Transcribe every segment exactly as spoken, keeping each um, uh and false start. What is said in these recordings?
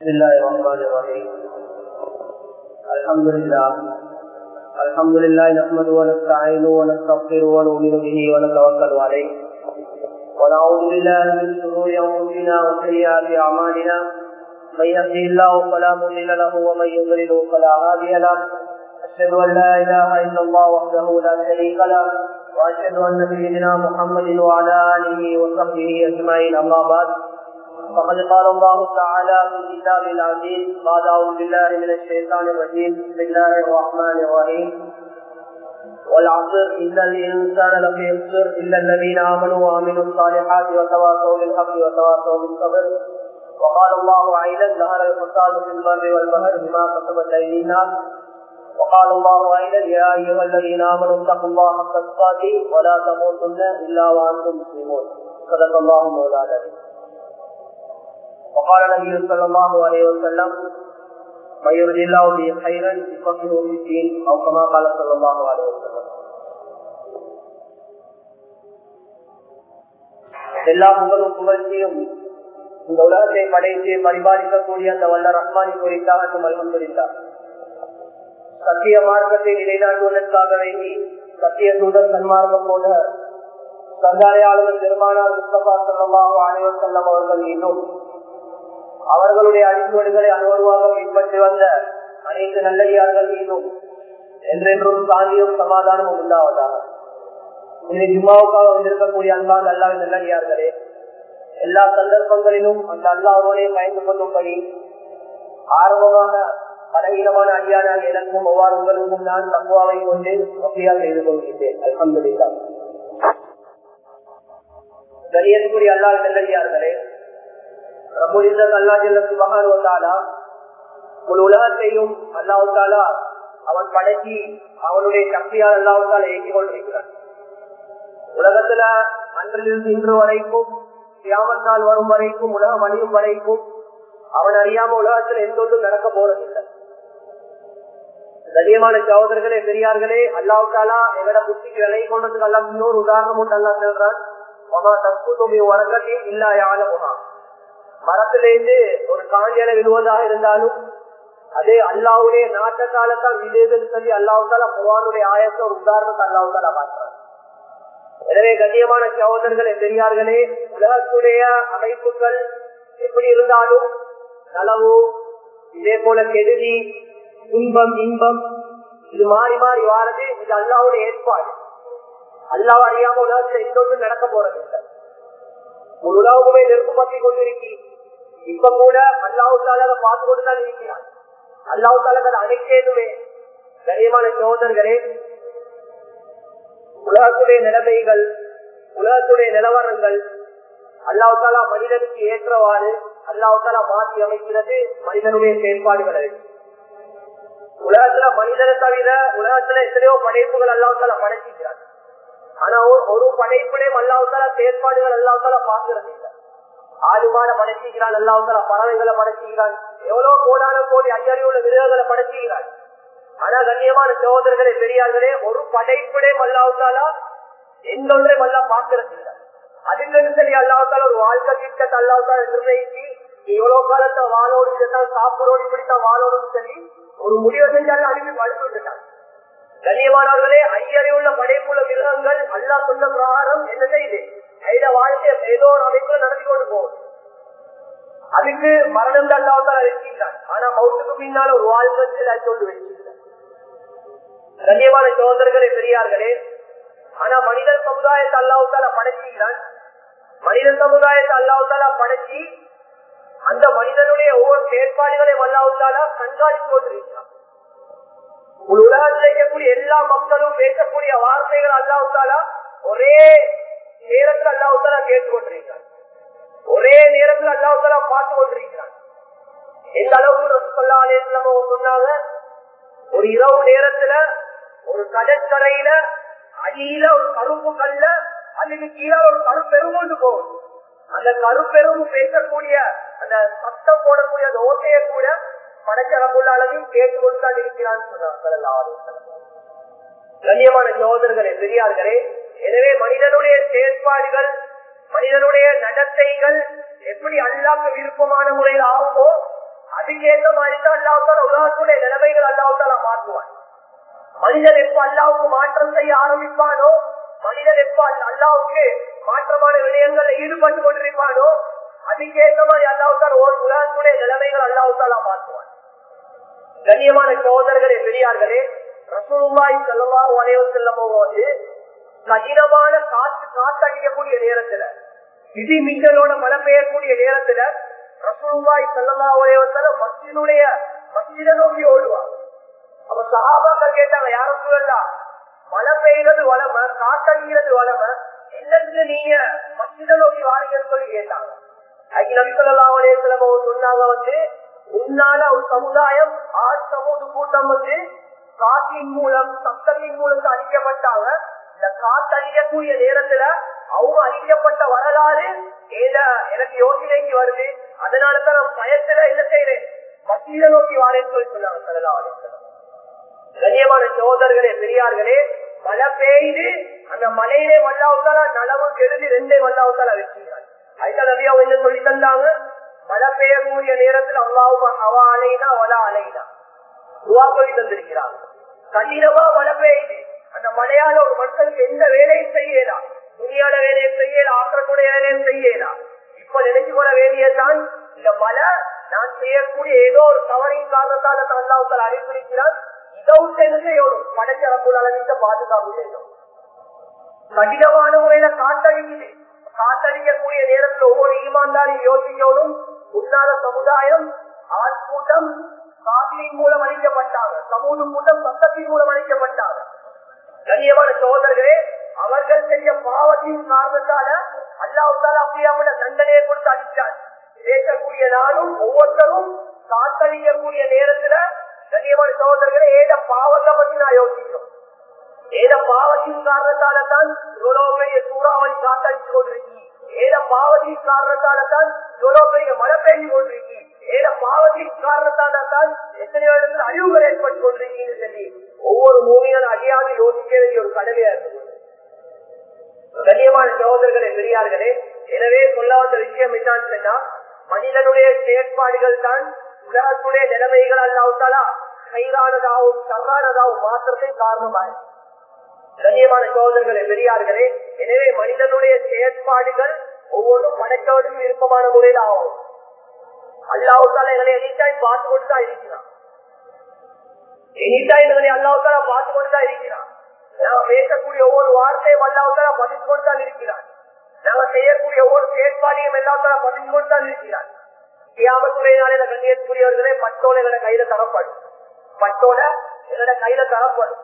بسم الله الرحمن الرحيم. الحمد لله الحمد لله نحمده ونستعينه ونستغفره ونؤمن به ونتوكل عليه ونعوذ بالله من شرور انفسنا وسيئات اعمالنا. من يهده الله فلا مضل له ومن يضلل فلا هادي له. اشهد ان لا اله الا الله وحده لا شريك له واشهد ان سيدنا محمد وعلى اله وصحبه اجمعين. اما بعد، فقد قال الله تعالى في كتابه العزيز بعد اعوذ بالله من الشيطان الرجيم. بسم الله الرحمن الرحيم. والعصر ان الانسان لفي خسر الا الذين امنوا وعملوا الصالحات وتواصوا بالحق وتواصوا بالصبر. وقال الله ايضا ظهر الفساد في البر والبحر بما كسبت ايدي الناس. وقال الله ايضا يا ايها الذين امنوا اتقوا الله حق تقاته ولا تموتن الا وانتم مسلمون. صدق الله مولانا العظيم. وقال النبي صلى الله عليه وسلم من يرد الله به خيرا يفقهه في الدين او كما قال صلى الله عليه وسلم. எல்லா புகழும் புகழ்ச்சியும் இந்த உலகத்தை படைத்து பரிபாலிக்கக்கூடிய அந்த வல்ல ரஹ்மானி குறித்தாக அல்ஹம்துலில்லாஹ். சத்திய மார்க்கத்தை நிலைநாட்டுவதற்காக வேண்டி சத்திய தூதர் சன்மார்க்கம் போல சங்காரையாளர் பெருமானார் முஸ்தபா ஸல்லல்லாஹு அலைஹி வஸல்லம் அவர்கள் மீதும் அவர்களுடைய அடிச்சுவடுகளை அனுபவமாக பின்பற்றி வந்த அனைத்து நல்லடியார்கள் மீதும் என்றென்றும் சாந்தியும் சமாதானமும் உண்டாவதாக. இதை ஜும்மாவுக்காக வந்திருக்கக்கூடிய அன்பாக அல்லாஹ் நல்லடியார்களே, எல்லா சந்தர்ப்பங்களிலும் அந்த அல்லாஹ்வோடே பயந்து கொள்ளும்படி ஆர்வமாக பலகீனமான அடியானாக எனக்கும் ஒவ்வொரு உங்களுக்கும் நான் தக்குவாவை கொண்டு வசதியாக செய்து கொள்கிறேன். அல்ஹம்துலில்லாஹ். கண்ணியத்துக்குரிய அல்லாஹ் நல்லடியார்களே, உலகத்தையும் அல்லாஹ் அவன் படைச்சி அவனுடைய சக்தியால் அல்லாஹ் இயக்கிக் கொண்டிருக்கிறான். உலகத்துல அன்றிலிருந்து இன்று வரைக்கும் கியாமத் நாள் வரும் வரைக்கும் உலகம் அழியும் வரைக்கும் அவன் அறியாம உலகத்துல எந்த ஒன்றும் நடக்க போறதில்லை. கண்ணியமான சகோதரர்களே, பெரியார்களே, அல்லாஹ் தாலா எங்கட புத்திக்கு விலை கொண்டதுக்கு அல்லாஹ் இன்னொரு உதாரணம் உண்டு. அல்லாஹ் சொல்றான் இல்லா யாலமுஹா. மரத்திலிருந்து ஒரு காஞ்சல விழுவதாக இருந்தாலும் அதே அல்லாஹ்வுடைய நாட்டத்தால்தான் விழுதுன்னு சொல்லி அல்லாஹ் தாலா குர்ஆனுடைய ஆயத்தை ஒரு உதாரணத்தை அல்லாஹ் தாலா பார்க்கிறான். எனவே கண்ணியமான சகோதரர்களே, பெரியார்களே, உலகத்துடைய அமைப்புகள் எப்படி இருந்தாலும் நலவு இதே போல கெடுதி இன்பம் இன்பம் இது மாறி மாறி வாரது. இது அல்லாஹ்வுடைய ஏற்பாடு. அல்லாஹ் அறியாம உலகத்துல இன்னொன்று நடக்க போறது இல்லை. ஒரு உலகமே நெருப்பு பற்றி கொண்டிருக்கி இப்ப கூட அல்லாஹ் தாலா பார்த்து கொண்டுதான் இருக்கிறான். அல்லாஹ் தாலா அதை அனைக்கேதுமே. கண்ணியமான சகோதரர்களே, உலகத்துடைய நிலைமைகள் உலகத்துடைய நிலவரங்கள் அல்லாஹ் தாலா மனிதனுக்கு ஏற்றவாறு அல்லாஹ் தாலா மாற்றி அமைக்கிறது மனிதனுடைய செயற்பாடுகளை. உலகத்துல மனிதனை தவிர உலகத்துல எத்தனையோ படைப்புகள் அல்லாஹ் தாலா படைச்சிக்கிறான். ஆனா ஒரு படைப்புலையும் அல்லாஹ் தாலா செயற்பாடுகள் அல்லாஹ் தாலா பார்க்கிறது இல்லை. ஆடுமான படைச்சுகிறான், அல்லாஹ் தாலா பறவைகளை படைச்சுகிறான், எவ்வளவு கோடான கோடி ஐயறிவுள்ள மிருகங்களை படைச்சுகிறான். ஆனா கண்ணியமான சகோதரர்களே, பெரியார்களே, ஒரு படைப்புலையும் அல்லாஹ் தாலா எந்த ஒன்றையும் அல்லாஹ் பார்க்கிறது இல்லை. அதுக்கு சரி அல்லாஹ் தாலா ஒரு வாழ்க்கை திட்டத்தை அல்லாஹ் தாலா நிர்ணயிச்சு எவ்வளவு காலத்தை வாழோடு இதைத்தான் சாப்பிடோடு இப்படித்தான் வாழோடுன்னு சொல்லி ஒரு முடிவை செஞ்சாலும் அனுப்பி படுத்து விட்டுட்டான். கண்ணியமானவர்களே, ஐயறிவுள்ள படைப்புள்ள மிருகங்கள் அல்லாஹ் சொன்ன பிரகாரம் என்ன செய்யுது? ஐத வாழ்க்கைய ஏதோ ஒரு அமைப்புல நடத்தி கொண்டு போகுது. அதுக்கு மரணம் தான் அல்லாஹ் வச்சிருக்கான். ஆனா மௌத்துக்கு பின்னால ஒரு வாழ்க்கை சொல்லி வச்சிருக்கான். கண்ணியமான சகோதரர்களே, பெரியார்களே, ஆனா மனிதன் சமுதாயத்தை அல்லாஹ் படைச்சிருக்கான். மனித சமுதாயத்தை அல்லாஹ் படைச்சி அந்த மனிதனுடைய ஒவ்வொரு செயற்பாடுகளையும் அல்லாஹ் கண்காணித்து கொண்டிருக்கிறான். ஒரு உலகத்தில் இருக்கக்கூடிய எல்லா மக்களும் பேசக்கூடிய வார்த்தைகள் அல்லாஹ் தாலா ஒரே நேரத்தில் அல்லாஹ் தாலா கேட்டுக் கொண்டிருக்கிறான். ஒரே நேரத்தில் அல்லாஹ் தாலா பார்த்து கொண்டிருக்கிறான். எந்த அளவுக்கு ரசூலுல்லாஹி அலைஹி வஸல்லம் சொன்னாங்க, ஒரு இரவு நேரத்துல ஒரு கடற்கரையில அடியில ஒரு கருப்பு கல்ல அதுக்கு கீழே ஒரு கருப்பெரும் கொண்டு போகும். அந்த கருப்பெரும் பேசக்கூடிய அந்த சத்தம் போடக்கூடிய அந்த ஓசையை கூட படைச்ச ரப்புல் ஆலமீன் கேட்டுக் கொண்டுதான் இருக்கிறான்னு சொன்னார். கண்ணியமான சகோதரர்களே, பெரியார்களே, எனவே மனிதனுடைய செயற்பாடுகள் மனிதனுடைய நடத்தைகள் எப்படி அல்லாஹ்வுக்கு விருப்பமான முறையில் ஆகுமோ அதுக்கேற்ற மாதிரி தான் அல்லாஹ்வுத்தாலா உலகத்துடைய நிலைமைகள் அல்லாஹ்வுத்தாலா மாற்றுவான். மனிதன் எப்ப அல்லாஹ்வுக்கு மாற்றம் செய்ய ஆரம்பிப்பானோ, மனிதன் எப்ப அல்லாஹ்வுக்கு மாற்றமான விடயங்கள்ல ஈடுபட்டு கொண்டிருப்பானோ, அதுக்கேற்ற மாதிரி அல்லாஹ்வுத்தாலா ஒரு உலகத்துடைய நிலைமைகள் அல்லாஹ்வுத்தாலா மாற்றுவான். கண்ணியமான சகோதரர்களே, பெரியார்களே, ரசூலுல்லாஹி ஸல்லல்லாஹு அலைஹி வஸல்லம் வந்து கடினமான காற்று காத்தடிக்கக்கூடிய நேரத்துல, இடி மின்னலோட மழை பெய்யக்கூடிய நேரத்துல ரசூலுல்லாஹி ஸல்லல்லாஹு அலைஹி வஸல்லம் மஸ்ஜிதுடைய மஸ்ஜிதை நோக்கி ஓடுவாங்க. அப்ப சஹாபாக்கள் கேட்டாங்க, யா ரசூலல்லாஹ், மழை பெய்கிறது வளமை, காத்தடிக்கிறது வளமை, என்னன்னு நீங்க மஸ்ஜிதை நோக்கி வாரீங்கன்னு சொல்லி கேட்டாங்க. அதுக்கு நபி ஸல்லல்லாஹு அலைஹி வஸல்லம் சொன்னாங்க, வந்து உன்னால ஒரு சமுதாயம் ஆறு சமூக கூட்டம் வந்து காற்றின் மூலம் சப்தத்தின் மூலம் அழிக்கப்பட்டாங்க. இந்த காத்து அழிக்கக்கூடிய நேரத்துல அவங்க அழிக்கப்பட்ட வரலாறு எனக்கு யோசனைக்கு வருது. அதனாலதான் நான் பயத்துல என்ன செய்யறேன், மசீதை நோக்கி வாரேன்னு சொல்லி சொன்னாங்க ஸல்லல்லாஹு அலைஹி வஸல்லம். கண்ணியமான சகோதரர்களே, பெரியார்களே, மழை பெய்து அந்த மலையிலே வல்லாவுத்தாலா நலவு கெடுதி ரெண்டே வல்லாவுத்தாலா வச்சுக்கிறாங்க. அதுதான் நபி அவங்க என்ன சொல்லி தந்தாங்க, மழை பெய்யக்கூடிய நேரத்தில் அல்லாஹும்ம ஹவா அலைனா வலா அலைனா துஆ சொல்லி தந்திருக்கிறாங்க. கடினமா மழை பெய்யுது, அந்த மழையால ஒரு மனுஷனுக்கு எந்த வேலையும் செய்யலாம், துணியால வேலையும் செய்யலாம், ஆக்கக்கூடிய வேலையும் செய்யலாம். இப்ப நினைச்சு கொள்ள வேண்டியதான், இந்த மழை நான் செய்யக்கூடிய ஏதோ ஒரு தவறின் காரணத்தால தான் அல்லாஹ் அனுப்பியிருக்கிறான். இதை விட்டு என்ன செய்யணும், படைச்ச ரப்புல் ஆலமீன் பாதுகாப்பு செய்யணும். கடினமான முறையில காத்தடிக்குது, காத்தடிக்கக்கூடிய நேரத்தில் ஒவ்வொரு ஈமான்தாரையும் யோசிக்கணும். உன்னால சமுதாயம் ஆட்கூட்டம் காற்றின் மூலம் அழிக்கப்பட்டாங்க, சமூக கூட்டம் சத்தத்தின் மூலம் அழிக்கப்பட்டாங்க. கண்ணியமான சகோதரர்களே, அவர்கள் செஞ்ச பாவத்தின் காரணத்தால அல்லாஹ்வுத்தாலா அப்படியாப்பட்ட தண்டனையை கொடுத்து அடித்தார். பேசக்கூடிய நாளும் ஒவ்வொருத்தரும் காத்தடிக்கக்கூடிய நேரத்துல கண்ணியமான சகோதரர்களே, ஏத பாவத்தை பத்தி நான் யோசிக்கிறோம். ஏத பாவத்தின் காரணத்தால தான் இவ்வளவு பெரிய சூறாவளி காத்தடிச்சு கொண்டிருக்கீங்க, ஏத பாவத்தின் காரணத்தால தான் இவ்வளவு பெரிய மழை பெய்து கொண்டிருக்கீங்க, ஏத பாவத்தின் காரணத்தால தான் எத்தனையோ இடத்துல அழிவுகள் ஏற்பட்டு கொண்டிருக்கீங்கன்னு சொல்லி ஒவ்வொரு மூவியான அடியாக யோசிக்க வேண்டிய ஒரு கடமையா இருந்தது. கண்ணியமான சகோதரர்களே, பெரியார்களே, எனவே சொல்ல வந்த விஷயம் என்னன்னு சொன்னா, மனிதனுடைய செயற்பாடுகள் தான் உலகத்துடைய நிலைமைகள் அல்லாஹ்வுத்தாலா கைரானதாகவும் சர்றானதாகவும் மாற்றத்தை காரணமாக. கண்ணியமான சகோதரர்களே, பெரியார்களே, எனவே மனிதனுடைய செயற்பாடுகள் ஒவ்வொன்றும் படைத்தவனும் விருப்பமான முறையில் ஆகும். அல்லாஹ்வுத்தாலா எங்களை எனிடைம் பார்த்து கொண்டுதான் இருக்கிறான், எனிடைம் எங்களை அல்லாஹ்வுத்தாலா பார்த்து கொண்டுதான் இருக்கிறான். நாங்க பேசக்கூடிய ஒவ்வொரு வார்த்தையும் அல்லாஹ்வுத்தாலா பதிந்து கொண்டுதான் இருக்கிறான். நாங்க செய்யக்கூடிய ஒவ்வொரு செயற்பாடையும் அல்லாஹ்வுத்தாலா பதிந்து கொண்டுதான் இருக்கிறான். கியாமத்துடைய நாளையில கண்ணியத்துக்குரியவர்களே, பட்டோல எங்களோட கையில தரப்படும், பட்டோல எங்களோட கையில தரப்படும்.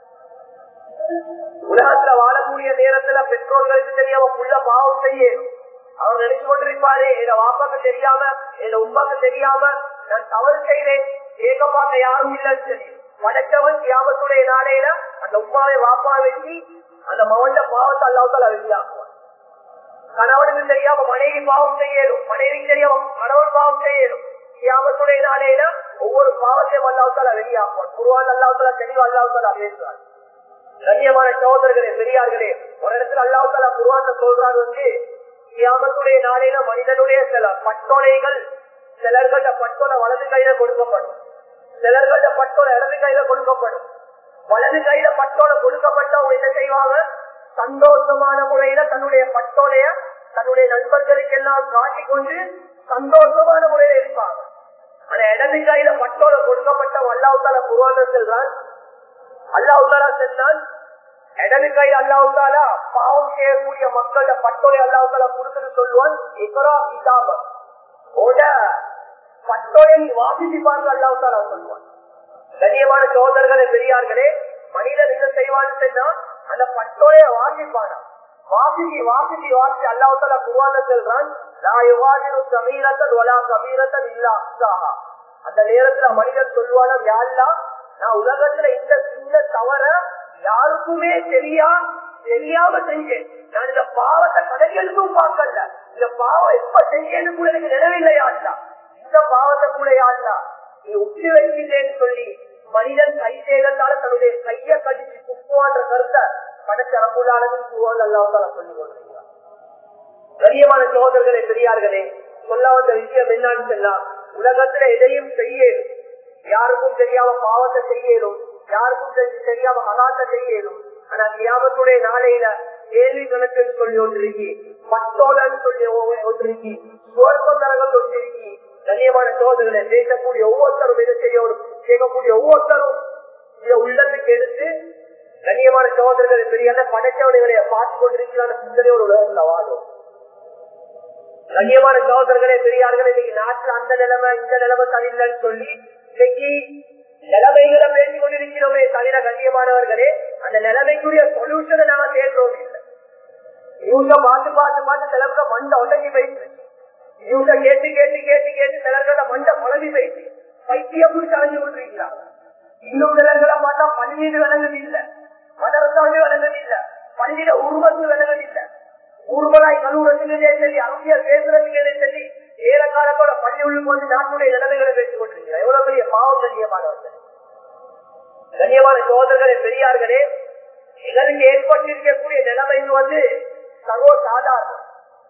உலகத்துல வாழக்கூடிய நேரத்துல பெற்றோர்களுக்கு தெரியாம புள்ள பாவம் செய்யணும். அவர் நினைச்சு கொண்டிருப்பாரு, எங்க வாப்பாக்கு தெரியாம எங்க உமாக்கு தெரியாம நான் தவறு செய்தேன், கேட்க பார்க்க யாரும் இல்லைன்னு சொல்லி படைச்சவன் கியாமத்துடைய நாளையில அந்த உமாவை வாப்பா வச்சு அந்த மவண்ட பாவத்தை அல்லாஹ்வுத்தாலா வெளியாக்குவான். கணவனுக்கு தெரியாம மனைவி பாவம் செய்யணும், மனைவிக்கு தெரியாம கணவன் பாவம் செய்யணும். கியாமத்துடைய நாளையில ஒவ்வொரு பாவத்தையும் அல்லாஹ்வுத்தாலா வெளியாக்குவான். குர்ஆன் அல்லாஹ்வுத்தாலா தெளிவா அல்லாஹ்வுத்தாலா பேசுவார். கண்ணியமான சகோதரர்களே, பெரியார்களே, ஒரு இடத்துல அல்லாஹ்வுத்தாலா குர்ஆன்ல சொல்றாரு, வந்து கியாமத்துடைய நாளையில மனிதனுடைய சில பட்டோலைகள் சிலர்கள்ட பட்டோலை வலது கையில கொடுக்கப்படும், சிலர்கள்ட பட்டோலை இடது கையில கொடுக்கப்படும். வலது கையில பட்டோலை கொடுக்கப்பட்டவங்க என்ன செய்வாங்க, சந்தோஷமான முறையில தன்னுடைய பட்டோலைய தன்னுடைய நண்பர்களுக்கு எல்லாம் காட்டிக்கொண்டு சந்தோஷமான முறையில இருப்பாங்க. ஆனா இடது கையில பட்டோலை கொடுக்கப்பட்டவங்க அல்லாஹ்வுத்தாலா குர்ஆன்ல சொல்றான், அல்லாஹ்வுத்தாலா சொன்னான், இடது கை அல்லாஹ்வுத்தாலா பாவம் செய்யக்கூடிய மக்களோட பட்டோலை அல்லாஹ்வுத்தாலா கொடுத்துட்டு சொல்லுவான், இக்ரா கிதாப, ஓட பட்டோலை வாசிச்சு பாருங்க அல்லாஹ்வுத்தாலா சொல்லுவான். கண்ணியமான சகோதரர்களே, பெரியார்களே, மனிதன் என்ன செய்வான்னு சொன்னா அந்த பட்டோலைய வாசிப்பானா, வாசிச்சு வாசிச்சு வாசிச்சு அல்லாஹ்வுத்தாலா குர்ஆன்ல சொல்றான், லா யுகாதிரு ஸகீரத்தன் வலா கபீரத்தன் இல்லா அஹ்ஸாஹா. அந்த நேரத்துல மனிதன் சொல்வானா, யா அல்லாஹ், நான் உலகத்துல இந்த சின்ன தவற யாருக்குமே தெரியா தெரியாம செஞ்சேன், நான் இந்த பாவத்தை கடைகளுக்கும் பார்க்கல, இந்த பாவம் எப்ப செஞ்சேன்னு கூட எனக்கு நினைவில்லையா இல்ல, இந்த பாவத்தை கூட யாருலா நீ உச்சி வைக்கிறேன்னு சொல்லி மனிதன் கை செய்ததால தன்னுடைய கையை கடிச்சு குப்புவான்ற கருத்தை படைச்ச ரப்புல்லாஹின் குர்ஆன் அல்லாஹ்வுத்தாலா சொல்லிக் கொண்டிருக்கிறார். கண்ணியமான சகோதரர்களே, பெரியார்களே, சொல்ல வந்த விஷயம் என்னன்னு சொன்னா, உலகத்துல எதையும் செய்யலும், யாருக்கும் தெரியாம பாவத்தை செய்யலும், யாருக்கும் தெரியாம ஹராத்தை செய்யலும். ஆனா கியாமத்துடைய நாளையில கேள்வி கணக்குன்னு சொல்லி ஒன்றிருக்கி, பத்தோலன்னு சொல்லி ஒன்றிருக்கி, சுவர்க்கம் நரகம் ஒன்றிருக்கி. கண்ணியமான சோதனை பேசக்கூடிய ஒவ்வொருத்தரும் எதை செய்யணும், கேட்கக்கூடிய ஒவ்வொருத்தரும் இதை உள்ளத்துக்கு எடுத்து கண்ணியமான சோதனைகளை பெரிய படைச்சவனைகளை பார்த்து கொண்டிருக்கிறான சிந்தனை ஒரு உலகத்துல வாழும். கண்ணியமான சோதனைகளே பெரியார்கள், இன்னைக்கு நாட்டுல அந்த நிலைமை இந்த நிலைமை சரியில்லைன்னு சொல்லி இன்னைக்கு நிலைமைகளை பேசிக் கொண்டிருக்கிறோமே தவிர கண்ணியமானவர்களே அந்த நிலைமைக்குரிய சொல்யூஷனை நாம தேடுறோம் இல்லை. நியூஸ பார்த்து பார்த்து பார்த்து சிலருக்கு மண்டை உடங்கி போயிட்டு, நியூஸ கேட்டு கேட்டு கேட்டு கேட்டு சிலர்களோட மண்டை குழம்பி போயிட்டு பைத்திய புடிச்சு அடைஞ்சு கொண்டிருக்கிறாங்க. இன்னும் சிலர்களை பார்த்தா பள்ளியீடு விளங்குது இல்லை, மதரசாமி விளங்குது இல்லை, பள்ளியில உருவத்து விளங்குது இல்லை, ஊர்வலாய் கல்லூரத்திலே சொல்லி அரசியல் பேசுறதுக்கே சொல்லி ஏற காலத்தோட பள்ளி உள்ளுக்கு வந்து நாட்டுடைய நிலைமைகளை பேசிக் கொண்டிருக்கிறார். எவ்வளவு பெரிய பாவம் கண்ணியமானவர்கள். கண்ணியமான சோதரர்களே பெரியார்களே, எங்களுக்கு ஏற்பட்டிருக்கக்கூடிய நிலைமை வந்து சர்வ சாதாரணம்,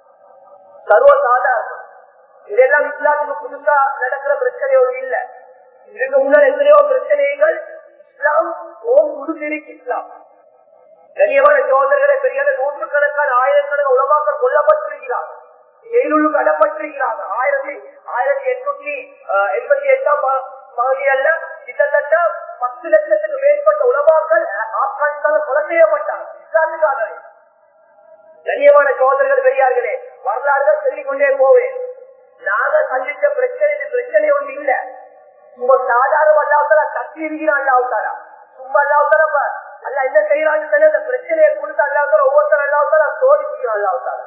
சர்வ சாதாரணம். இதெல்லாம் இஸ்லாத்துக்கு புதுசா நடக்கிற பிரச்சனை ஒரு இல்லை. இதுக்கு முன்னால் எத்தனையோ பிரச்சனைகள் இஸ்லாம் ஓம் கொடுத்திருக்கு. இஸ்லாம் கண்ணியமான சோதரர்களை பெரிய நூற்றுக்கணக்கான ஆயிரக்கணக்கான உலமாக்கள் கொல்லப்பட்டிருக்கிறார், ஜெயிலுக்கு அடப்பட்டிருக்கிறாங்க. ஆயிரத்தி ஆயிரத்தி எட்நூத்தி எண்பத்தி எட்டாம் பகுதியல்ல கிட்டத்தட்ட பத்து லட்சத்துக்கு மேற்பட்ட உலமாக்கள் ஆப்கானிஸ்தான் கொலை செய்யப்பட்டாங்க இஸ்லாத்துக்காகவே. கண்ணியமான சோதரர்கள் பெரியார்களே, வரலாறுகள் சொல்லிக் கொண்டே போவேன். நாங்க சந்திச்ச பிரச்சனை பிரச்சனை ஒன்று இல்ல, சும்மா சாதாரண அல்லாவுத்தாரா தட்டி இருக்கிறான். அல்லாவுத்தாரா சும்மா அல்லாவுத்தாரா அல்ல என்ன செய்யறான்னு அந்த பிரச்சனையை கொடுத்து அல்லாவுத்தாரா ஒவ்வொருத்தர் அல்லாவுத்தாரா சோதிக்கிறான். அல்லாவுத்தாரா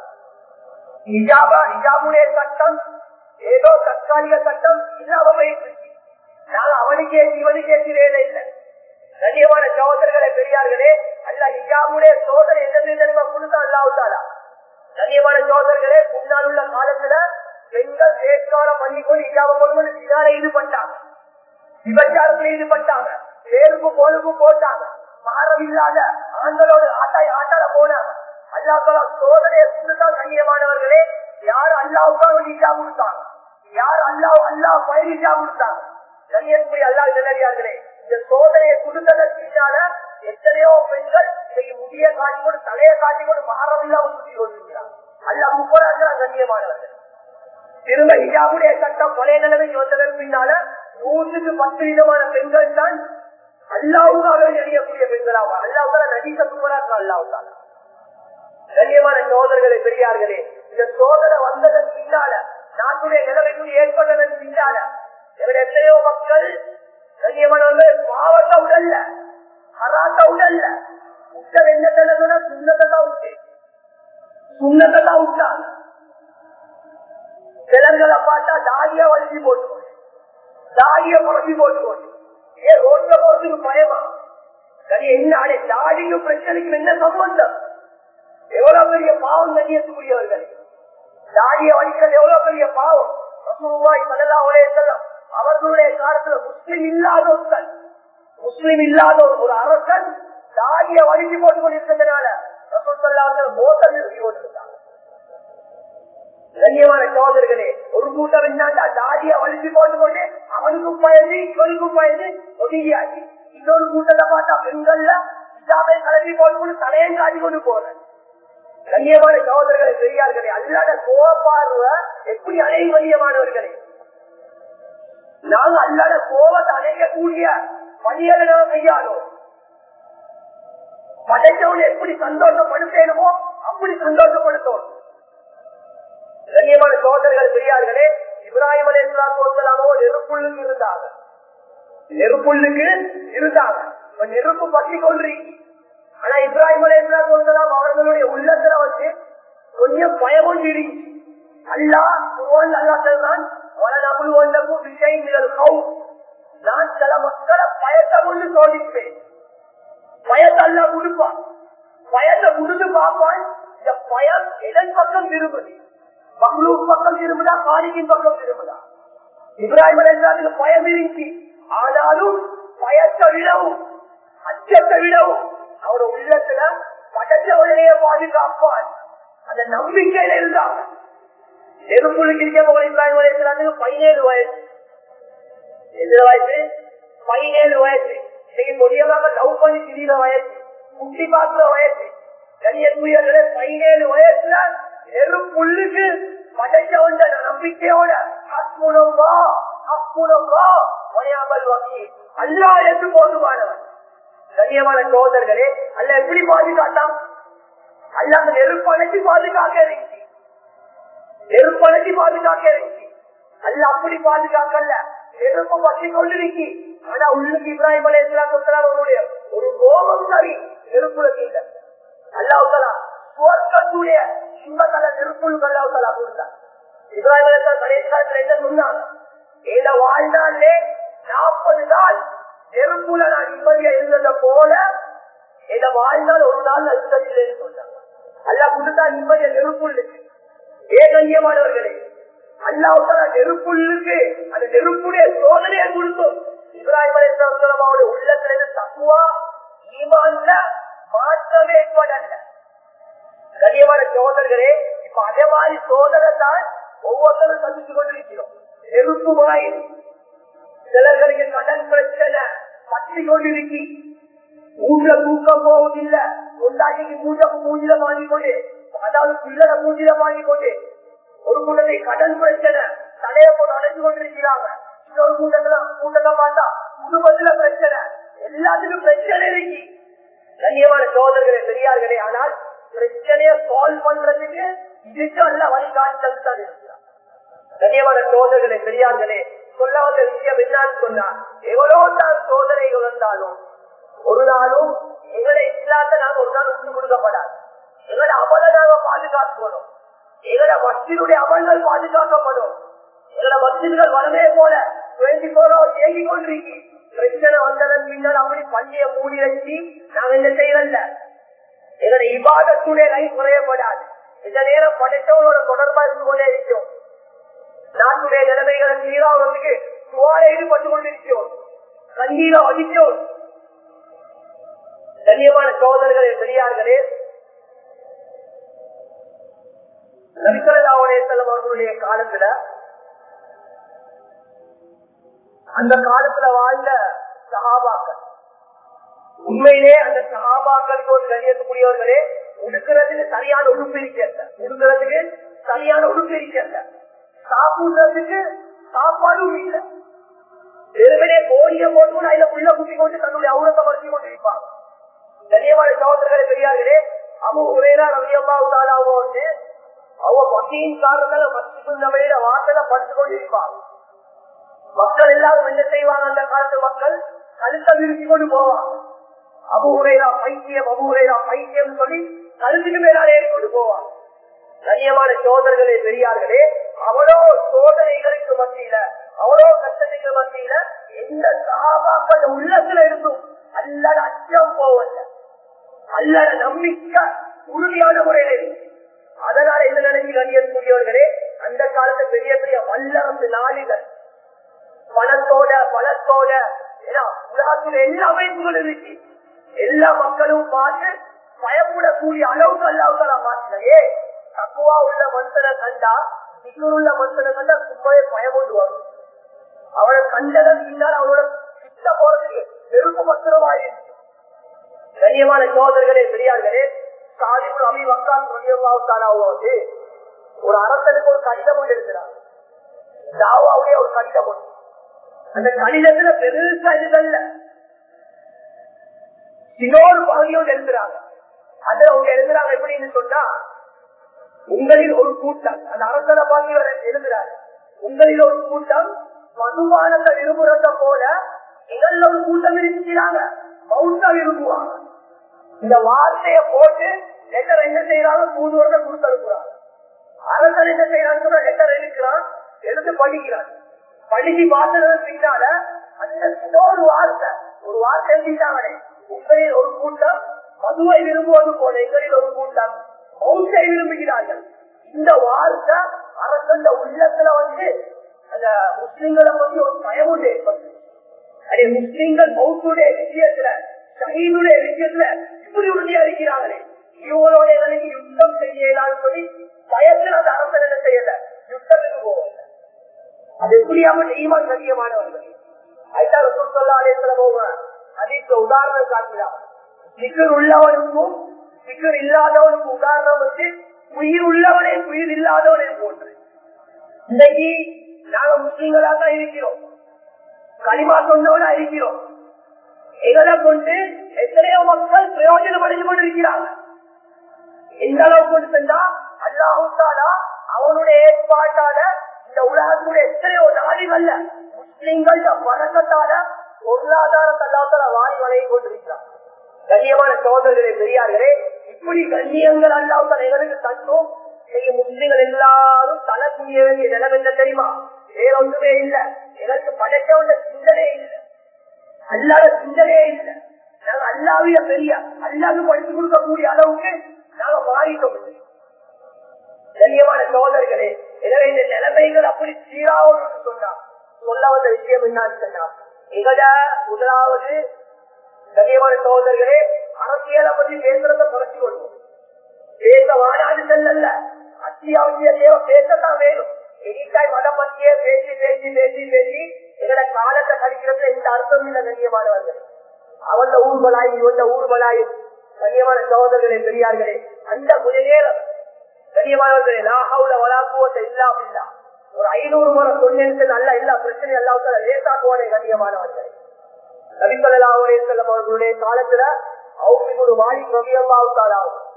இஜாபா இஜாபுடைய சட்டம் ஏதோ தற்காலிக சட்டம் இல்லாம போயிட்டு நாங்க அவனுக்கு ஏசி இவனுக்கு ஏசி வேலை இல்லை. கண்ணியமான சகோதரர்களை பெரியார்களே, அல்ல இஜாபுடைய சோதனை என்ன கொடுத்தா அல்லாவுத்தாரா. கண்ணியமான சகோதரர்களே, முன்னால் உள்ள காலத்துல பெண்கள் தேர்காலம் பண்ணிக்கொண்டு இஜாப கொண்டு சினால ஈடுபட்டாங்க, விபச்சாரத்தில் ஈடுபட்டாங்க, பேருக்கு பொழுது போட்டாங்க, மகரம் இல்லாத ஆண்களோடு ஆட்டாய் ஆட்டால போனாங்க. அல்லாஹ் சோதனையை கொடுத்தான். கண்ணியமானவர்களே, யார் அல்லாவுக்காக நீட்டா கொடுத்தாங்க, யார் அல்லாஹ் அல்லாஹ் பயணிச்சா கொடுத்தாங்க. கண்ணியத்துக்குரிய அல்லாஹ் நிலையார்களே, இந்த சோதனையை கொடுத்ததற்கான எத்தனையோ பெண்கள் இன்னைக்கு முடிய காட்டிக்கொண்டு தலையை காட்டிக்கொண்டு மகரம் இல்லாம சுற்றி கொண்டிருக்கிறார். அல்லாஹ் முப்பதாங்க. கண்ணியமானவர்கள், திரும்ப ஹிஜாபுடைய சட்டம் பழைய நிலைமைக்கு வந்ததற்கு பின்னால நூற்றுக்கு பத்து விதமான பெண்கள் தான் அல்லாவுக்காக எறியக்கூடிய பெண்களாக அல்லாவுக்காக நடிக்க சூப்பராக அல்லாவுக்காக. கண்ணியமான சோதரர்களை பெரியார்களே, இந்த சோதனை வந்ததன் பின்னால நாட்டுடைய நிலைமைக்கு ஏற்பட்டதன் பின்னால எத்தனையோ மக்கள் கண்ணியமானவர்கள் பாவத்தை உடல்ல ஹராத்த உடல்ல உத்தர் என்ன சொன்னா சுண்ணத்தை தான் விட்டு சுண்ணத்தை தான் விட்டாங்க. சிலர்களை பார்த்தா தாடிய வலிச்சு போட்டுக்கொண்டு தாடிய குழம்பி போட்டுக்கொண்டு ஏன் ரோட்ல போறதுக்கு பயமா? சரி, என்ன அடே தாடிக்கும் பிரச்சனைக்கும் என்ன சம்பந்தம்? எவ்வளவு பெரிய பாவம் கண்ணியத்துக்குரியவர்கள். தாடிய வலிக்கிறது எவ்வளவு பெரிய பாவம். ரசூலுல்லாஹி ஸல்லல்லாஹு அலைஹி வஸல்லம் அவர்களுடைய காலத்துல முஸ்லிம் இல்லாத ஒருத்தன் முஸ்லிம் இல்லாத ஒரு அரசன் தாடிய வலிச்சு போட்டுக் கொண்டிருக்கிறதுனால ரசூல் ஸல்லல்லாஹு அலைஹி வஸல்லம் மோசடி போட்டிருந்தாங்க. கண்ணியமான சகோதரர்களே, ஒரு கூட்டம் என்னண்டா தாடிய வலிச்சு போட்டுக்கொண்டு அவனுக்கும் பயந்து இவனுக்கும் பயந்து ஒதுங்கியாச்சு. இன்னொரு கூட்டத்தை பார்த்தா பெண்கள்ல இதாமே கலவி போட்டுக்கொண்டு தலையும் காட்டி கொண்டு போறேன். கண்ணியமான சகோதரர்களை பெரியார்களே, அல்லாத கோபப்பார்வ எப்படி அணைய கண்ணியமானவர்களே, நாங்க அல்லாத கோபத்தை அணைக்கக்கூடிய பணிகளை நாங்க கையாளோம். படைச்சவனை எப்படி சந்தோஷப்படுத்தணுமோ அப்படி சந்தோஷப்படுத்தோம். கண்ணியமான சகோதரர்கள் பெரியார்களே, இப்ராஹிம் அலைஹிஸ்ஸலாத்து வஸ்ஸலாமோ நெருப்புள்ளுக்கு இருந்தாங்க நெருப்புள்ளுக்கு இருந்தாங்க நெருப்பு பற்றி கொள்றீங்க. ஆனா இப்ராஹிம் அலைஹிஸ்ஸலாத்து வஸ்ஸலாம் அவர்களுடைய உள்ளத்துல வந்து கொஞ்சம் பயம் ஒன்று இருந்துச்சு. அல்லாஹ் குர்ஆன்ல அல்லாஹ் சொல்றான், வலனபுலுவன்னகும் பிஷைஇன் மினல் கௌஃப், நான் சில மக்களை பயத்தை கொண்டு சோதிப்பேன். பயத்தை அல்லாஹ் கொடுப்பான், பயத்தை கொடுத்து பார்ப்பான். இந்த பயம் எதன் பக்கம் திரும்புது? மக்லூக் பக்கம் திரும்புதா, காலிகின் பக்கம் திரும்புதா? இப்ராஹிம் அலைஹிஸ்ஸலாத்துக்கு பயம் இருந்துச்சு. ஆனாலும் பயத்தை விடவும் அச்சத்தை விடவும் அவரோட உள்ளத்துல படைச்சவனையே பாதுகாப்பான் அந்த நம்பிக்கையில இருந்தாங்க. நெருப்புள்ளுக்கு இருக்க போகிற இப்ராஹிம் அலைஹிஸ்ஸலாத்துக்கு பதினேழு வயசு. எத்தனை வயசு? பதினேழு வயசு. இன்னைக்கு கொடியமாக லவ் பண்ணி திரிகிற வயசு, குட்டி பாக்குற வயசு. கண்ணியத்துயர்களே, பதினேழு வயசுல நெருப்புள்ளுக்கு படைச்ச வந்த நம்பிக்கையோட ஹஸ்புனல்லா ஹஸ்புனல்லா வனிஅமல் வக்கீல், அல்லாஹ் என்று போதுமானவன். கண்ணியமான சகோதரர்களே, அல்லாஹ் எப்படி பாதுகாத்தான்? அல்லாஹ் அந்த நெருப்படைச்சு பாதுகாக்க இருந்துச்சு, நெருப்படைச்சு பாதுகாக்க இருந்துச்சு. அல்லாஹ் அப்படி பாதுகாக்கல, நெருப்பு பற்றி கொண்டிருக்கி. ஆனா உள்ளுக்கு இப்ராஹிம் அலைஹிஸ்ஸலாம் அவருடைய ஒரு கோபம் சரி நெருப்புல கீழ அல்லாஹ் தஆலா சுவர்க்கத்துடைய இன்பங்களை நெருப்புக்கு அல்லாஹ் தஆலா கொடுத்தார். இப்ராஹிம் அலைஹிஸ்ஸலாம் கடைசி காலத்துல என்ன சொன்னாங்க? ஏத வாழ்நாளே நாற்பது நாள் நெருப்புல நான் நிம்மதியா இருந்தத போல ஏத வாழ்நாள் ஒரு நாள் நஷ்டத்திலேன்னு சொன்னாங்க. அல்லாஹ் கொடுத்தா நிம்மதியா நெருப்புள்ளுக்கு. ஏ கண்ணியமானவர்களே, அல்லாஹ் தஆலா நெருப்புள்ளுக்கு அந்த நெருப்புடைய சோதனையை கொடுத்தோம். இப்ராஹிம் அலைஹிஸ்ஸலாம் அவருடைய உள்ளத்துல தக்வா ஈமான்ல மாற்றமே ஏற்படல. கண்ணியமான சகோதரர்களே, இப்ப அதே மாதிரி சோதனை தான் ஒவ்வொருத்தரும் சந்திச்சு கொண்டிருக்கிறோம். நெருப்பு மாதிரி சிலர்களுக்கு கடன் பிரச்சனை பற்றி கொண்டிருக்கி, ஊர்ல தூக்கம் போவதில்லை, கொண்டாட்டிக்கு பூஜை பூஜில வாங்கிக்கொண்டு, அதாவது பிள்ளை பூஜில வாங்கிக்கொண்டு, ஒரு கூட்டத்தை கடன் பிரச்சனை தலையை போட்டு அடைஞ்சு கொண்டிருக்கிறாங்க. இன்னொரு கூட்டத்துல கூட்டத்தை பார்த்தா குடும்பத்துல பிரச்சனை, எல்லாத்துக்கும் பிரச்சனை இருக்கு. கண்ணியமான சோதர்களே, பெரியார்களே, ஆனால் பிரச்சனையை சால்வ் பண்றதுக்கு இதுக்கு அல்ல வழிகாட்டல் தான் இருக்கிறார். கண்ணியமான சோதர்களே, பெரியார்களே, சொல்ல வந்த விஷயம் என்னன்னு சொன்னா, எவ்வளவு தான் சோதனைகள் வந்தாலும் ஒரு நாளும் எங்களை இஸ்லாத்தை நாங்க ஒரு நாள் விட்டு கொடுக்கப்படாது. எங்களோட அமலை நாங்க பாதுகாத்துக்கணும், எங்களோட மஸ்ஜிதுடைய அமல்கள் பாதுகாக்கப்படும். எங்களோட மஸ்ஜிதுகள் வரவே போல டுவெண்ட்டி போர் ஹவர்ஸ் இயங்கிக் கொண்டிருக்கி. பிரச்சனை வந்ததன் பின்னால் அப்படி பள்ளியை மூடி வச்சு நாங்க என்ன செய்யறதில்ல. எங்களோட இபாதத்துடைய கை குறையப்படாது. இந்த நேரம் படைத்தவங்களோட தொடர்பா இருந்து கொண்டே இருக்கிறோம். நாட்டுடைய நிலைமைகளை சீராவதுக்கு சுவாலை ஈடுபட்டு கொண்டிருக்கிறோம், கண்ணீரை வடிக்கிறோம். கண்ணியமான சோதர்களே, பெரியார்களே, நபி ஸல்லல்லாஹு அலைஹி வஸல்லம் அவர்களுடைய காலத்துல, அந்த காலத்துல வாழ்ந்த சஹாபாக்கள், உண்மையிலே அந்த சஹாபாக்களுக்கு ஒரு கண்ணியத்துக்குரியவர்களே, உடுக்கிறதுக்கு சரியான உடுப்பு இருக்கிறத, உடுக்கிறதுக்கு சரியான உடுப்பு இருக்கிறத, சாப்பிடுறதுக்கு சாப்பாடும் இல்லை. வெறுமனே கோழியை போட்டு அதுல உள்ள குட்டி கொண்டு தன்னுடைய அவுரத்தை மறுத்தி கொண்டு இருப்பாங்க. கண்ணியமான சகோதரர்களே, பெரியார்களே, அபூ ஹுரைரா ரலியல்லாஹு தஆலா வந்து அவ பசியின் காரணத்தால மஸ்ஜிதுன் நபவியில வாசல படுத்து கொண்டு இருப்பாங்க. மக்கள் எல்லாரும் என்ன செய்வாங்க? அந்த காலத்து மக்கள் கழுத்தை விரிச்சு கொண்டு போவாங்க. அபூ ஹுரைரா பைத்தியம், அபூ ஹுரைரா பைத்தியம் சொல்லி கழுத்துக்கு மேலாலே ஏறி கொண்டு போவாங்க. கண்ணியமான சோதர்களே, பெரியார்களே, அவ்வளோ சோதனைகளுக்கு மத்தியில, அவ்வளோ கஷ்டத்துக்கு மத்தியில எந்த சஹாபாக்கள் உள்ளத்துல இருந்தும் அல்லாஹ் அச்சம் போவல்ல, அல்லாஹ் நம்பிக்கை உறுதியான முறையில இருக்கு. அதனால என்ன நினைச்சு கண்ணியக்கூடியவர்களே, அந்த காலத்து பெரிய பெரிய வல்லரசு நாடுகள் பணத்தோட பலத்தோட உலகத்துல எல்லா அமைப்புகளும் இருக்கு. எல்லா மக்களும் பார்த்து பயப்படக்கூடிய அளவுக்கு அல்லாஹ்வுத்தாலா மாற்றினே. தக்குவா உள்ள மனுஷனை கண்டா, திக்குள்ள மனுஷனை கண்டா சும்மாவே பயம் கொண்டு வரும். அவனை கண்டதன் பின்னால் அவனோட கிட்ட போறதுக்கு நெருப்பு பத்திரமாயிருக்கு. கண்ணியமான சோதர்களே, பெரியார்களே, சாதிபுல் அபி வக்காஸ் ரலியல்லாஹு தஆலா வந்து ஒரு அரசனுக்கு ஒரு கடிதம் ஒன்று எழுதுறார். தாவாவுடைய ஒரு கடிதம் ஒன்று. அந்த கடிதத்துல பெருசா இதுல இன்னொரு பகுதியோடு எழுதுறாங்க. அதுல அவங்க எழுதுறாங்க எப்படின்னு சொன்னா, உங்களில் ஒரு கூட்டம், அந்த அரசனை பார்த்து எழுதுறாரு, உங்களில் ஒரு கூட்டம் மதுபானத்தை விரும்புறத போல எங்கள ஒரு கூட்டம் இருக்கிறாங்க, மவுண்டா விரும்புவாங்க. இந்த வார்த்தைய போட்டு லெட்டர் என்ன செய்யறாங்க, தூதுவரத்தை கொடுத்து அனுப்புறாங்க. அரசன் என்ன செய்யறான்னு சொன்னா லெட்டர் எழுக்கிறான், எழுந்து படிக்கிறான். படிச்சு பார்த்தது பின்னால அந்த ஒரு வார்த்தை ஒரு வார்த்தை எழுதிட்டாங்களே, உங்களில் ஒரு கூட்டம் மதுவை விரும்புவது போல எங்களில் ஒரு கூட்டம் மௌத்தை விரும்புகிறார்கள். இந்த வார்த்தை அரசன் உள்ளத்துல வந்து அந்த முஸ்லிம்களை பற்றி ஒரு பயமுண்டு ஏற்பட்டு, அதே முஸ்லிம்கள் மௌத்துடைய விஷயத்துல ஷஹீதுடைய விஷயத்துல இப்படி உறுதியா இருக்கிறாங்களே, இவங்களோட யுத்தம் செய்யலான்னு சொல்லி பயத்துல அந்த அரசன் என்ன செய்யல, யுத்தத்துக்கு போகல. அது எப்படியாம ஈமான் சத்தியமானவர்கள். ஐந்தாறு சொல்லாலே சில போக அதிக உதாரணம் காட்டினார். சிக்கர் உள்ளவனுக்கும் சிக்கர் இல்லாதவனுக்கும் உதாரணம் வந்து உயிர் உள்ளவனே உயிர் இல்லாதவனே போன்று. இன்னைக்கு நாங்க முஸ்லீம்களாக தான் இருக்கிறோம், களிமா சொன்னவனா இருக்கிறோம். எங்களை கொண்டு எத்தனையோ மக்கள் பிரயோஜனம் அடைந்து கொண்டிருக்கிறாங்க. எந்த அளவுக்கு சென்றா அல்லாஹ்வுத்தாலா அவனுடைய ஏற்பாட்டால இந்த உலகத்துடைய எத்தனையோ நாடுகள்ல முஸ்லிம்கள் வணக்கத்தால பொருளாதாரத்தை அல்லாஹ்வுத்தாலா வாரி வழங்கி கொண்டிருக்கிறார். கண்ணியமான சோதரர்களே, பெரியார்களே, இப்படி கண்ணியங்கள் அல்லாஹ்வுத்தாலா எங்களுக்கு தந்தோம். இன்னைக்கு முஸ்லிம்கள் எல்லாரும் தலை குனிய வேண்டிய நிலைமை என்ன தெரியுமா? வேற ஒன்றுமே இல்லை. எங்களுக்கு படைச்சவங்க சிந்தனையே இல்லை, அல்லாத சிந்தனையே இல்லை. நாங்க அல்லாவிய பெரிய அல்லாது படித்து கொடுக்கக்கூடிய அளவுக்கு நாங்க மாறிட்டோம். கண்ணியமான சோதரர்களே, எனவே இந்த நிலைமைகள் அப்படி சீராகும் சொன்னா சொல்ல வந்த விஷயம் என்னன்னு சொன்னா, எங்கட முதலாவது கண்ணியமான சோதரர்களே, அரசியலை பத்தி பேசுறத குறைச்சு கொள்வோம். பேச வாடாது செல்லல, அத்தியாவசிய தேவை பேசத்தான் வேணும். எனிட்டாய் மத பத்தியே பேசி பேசி பேசி பேசி எங்கட காலத்தை கழிக்கிறது எந்த அர்த்தம் இல்லை. கண்ணியமானவர்கள், அவன் ஊர்வலாய் இவந்த ஊர்வலாய். கண்ணியமான சகோதரர்களே, பெரியார்களே, அந்த கொஞ்ச நேரம் கண்ணியமானவர்களே, லாஹவுல வலாக்குவத்தை இல்லா அப்படின்னா ஒரு ஐநூறு முறை சொன்னேன்னு நல்ல எல்லா பிரச்சனையும் எல்லா லேசாக்குவானே. கண்ணியமானவர்களே, நபி ஸல்லல்லாஹு அலைஹி வஸல்லம் அவர்களுடைய காலத்துல அவுஃபிகுல் மாலிக் ரலியல்லாஹு தஆலா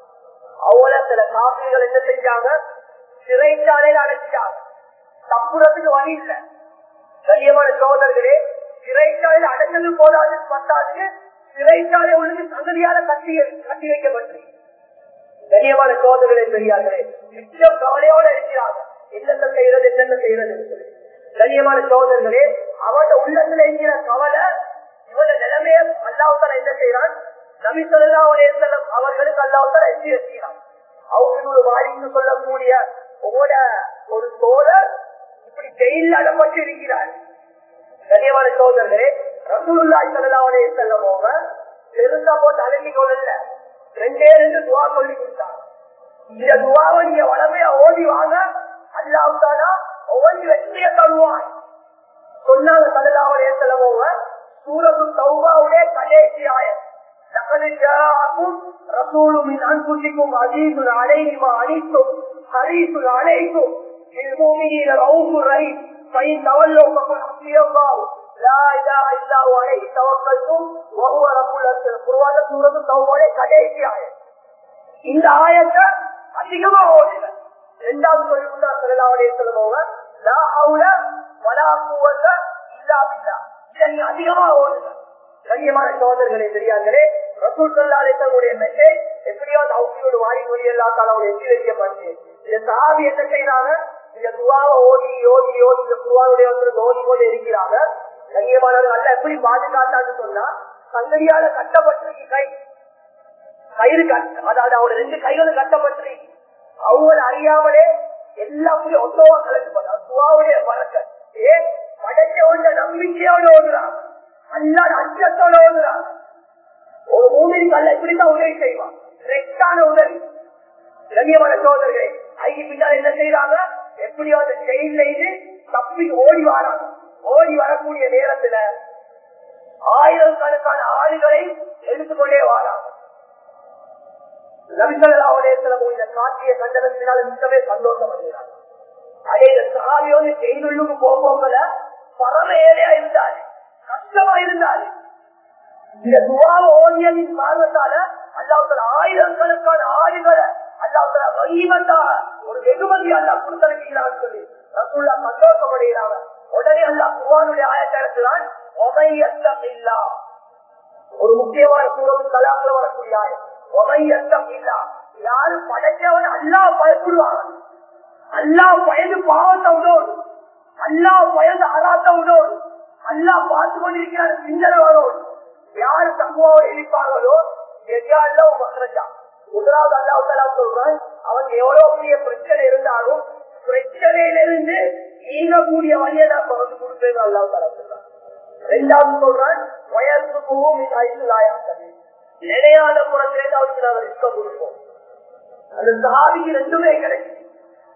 அவங்கள சில காபிர்கள் என்ன செஞ்சாங்க? சிறைச்சாலையில அடைச்சிட்டாங்க. தப்புறதுக்கு வழி இல்லை. கண்ணியமான சகோதரர்களே, சிறைச்சாலையில அடைச்சது போதாது பத்தாதுக்கு சிறைச்சாலை உள்ளது சங்கதியால கட்டி கட்டி வைக்கப்பட்டு. கண்ணியமான சகோதரர்களே, பெரியார்களே, நிச்சயம் கவலையோட இருக்கிறாங்க. என்னென்ன செய்யறது என்னென்ன செய்யறது சொல்லி. கண்ணியமான சகோதரர்களே, அவனோட உள்ளத்துல இருக்கிற கவலை இவன நிலைமைய அல்லாஹ்வுத்தாலா என்ன செய்யறான்? நபி ஸல்லல்லாஹு அலைஹி வஸல்லம் அவர்களுக்கு அல்லாஹ்வுத்தாலா எச்சரிக்கிறான். அவங்க வாரின்னு சொல்லக்கூடிய உங்களோட ஒரு தோழர் இப்படி ஜெயில அடப்பட்டு இருக்கிறார். கண்ணியமான சகோதரர்களே, ரசூலுல்லாஹி ஸல்லல்லாஹு அலைஹி வஸல்லம் அவங்க பெருசா போட்டு அடங்கி கொள்ளல, ரெண்டே ரெண்டு துவா சொல்லி கொடுத்தாங்க. இந்த துவாவை நீங்க வளமையா ஓடி வாங்க, அல்லாஹ்வுத்தாலா உங்களுக்கு வெற்றியை தருவான் சொன்னாங்க. ஸல்லல்லாஹு அலைஹி வஸல்லம் அவங்க சூரத்து தௌபாவுடைய கடைசி ஆயத், லகத் ஜாஅக்கும் ரசூலுன் மின் அன்ஃபுசிக்கும் அஸீஸுன் அலைஹி மா அனித்தும் ஹரீஸுன் அலைக்கும் பில் முஃமினீன ரഊஃபுர் ரஹீம் ஃபஇன் தவல்லவ் ஃபகுல் ஹஸ்பியல்லாஹு லா இலாஹா இல்லா ஹுவ அலைஹி தவக்கல்து வ ஹுவ ரப்புல் அர்ஷில் குர்ஆன் சூரத்து தௌபாவுடைய கடைசி ஆயத். இந்த ஆயத்தை அதிகமா ஓதுங்க. இரண்டாவது சொல்லி கொடுத்தார் ஸல்லல்லாஹு அலைஹி வஸல்லம் அவங்க, லா ஹவுல வலா குவத இல்லா பில்லாஹ். இதை நீங்க அதிகமா ஓடுங்க. கண்ணியமான சகோதரர்களே, பெரியார்களே, ரசூல் ஸல்லல்லாஹு அலைஹி வஸல்லம் மெசேஜ் எப்படியாவது அவுஃபியோட வாரி வழி எல்லா காலம் எட்டி வைக்கப்பட்டு இந்த சஹாபி என்ன செய்யறாங்க? இந்த துவாவை ஓதி ஓதி ஓதி இந்த குர்ஆனுடைய ஓதி கொண்டு இருக்கிறாங்க. கண்ணியமானவர்கள் அல்ல எப்படி பாதுகாத்தான்னு சொன்னா, சங்கடியால கட்டப்பட்டிருக்கு கை கயிறு கட்ட, அதாவது அவரோட ரெண்டு கைகளும் கட்டப்பட்டிருக்கு. அவங்கள அறியாமலே எல்லாம் ஒத்தோவா கலந்து துவாவுடைய பறக்க ஏ படைச்சவங்க நம்பிக்கையோட ஓடுறாங்க, அல்லாத அச்சத்தோட ஓடுறாங்க. ஒரு மூமிக்கு அல்ல இப்படித்தான் உதவி செய்வான், ரெக்டான உதவி. கண்ணியமான சகோதரர்களே, ஐக்கு பின்னால் என்ன செய்யறாங்க? எப்படியாவது ஜெயில இது தப்பி ஓடி வராங்க. ஓடி வரக்கூடிய நேரத்துல ஆயிரக்கணக்கான ஆடுகளை எடுத்துக்கொண்டே வராங்க. நபி ஸல்லல்லாஹு அலைஹி வஸல்லம் இந்த காட்சியை கண்டனத்தினால மிகவே சந்தோஷம் அடைகிறாங்க. அதே சஹாபியோடு ஜெயிலுக்கு போகும்போது பரம ஏழையா இருந்தாரு, கஷ்டமா இருந்தாரு. இந்த துவாவை ஓதியதின் காரணத்தால அல்லாஹ்வுத்தாலா ஆயிரக்கணக்கான ஆடுகளை அல்லாஹ்வுத்தாலா கனிமத்தா ஒரு வெகுமதி அல்லாஹ் கொடுத்திருக்கிறான்னு சொல்லி ரசூலுல்லாஹ் சந்தோஷம் அடைகிறாங்க. உடனே அல்லாஹ் குர்ஆனுடைய ஆயத்தை இறக்குறான், வமை யத்தகில்லாஹ். ஒரு முக்கியமான சூரத்து தலாக்ல வரக்கூடிய ஆயத், வமை யத்தகில்லாஹ். யாரு படைச்சவன் அல்லாஹ் பயப்படுவாங்க, அல்லாஹ் பயந்து பாவத்தை விடோடு, அல்லாஹ் பயந்து அராத்த விடோடு, அல்லாஹ் பார்த்து கொண்டிருக்கிற சிந்தனை வரோடு யாரு தக்குவாவை எரிப்பாங்களோ எஜாலோ மக்ரஜா. முதலாவது அல்லாஹ் சொல்றான், அவங்க எவ்வளவு பெரிய பிரச்சனை இருந்தாலும் பிரச்சனையிலிருந்து ஈகக்கூடிய வழியை நான் தொடர்ந்து கொடுப்பேன் அல்லாஹ் தஆலா சொல்றான். இரண்டாவது சொல்றான், வயசுக்கும் ஐசுலாயாக்கள் நிலையான புறத்திலிருந்து அவருக்கு நாங்கள் ரிஸ்க கொடுப்போம். அந்த சாவிக்கு ரெண்டுமே கிடைக்கும்.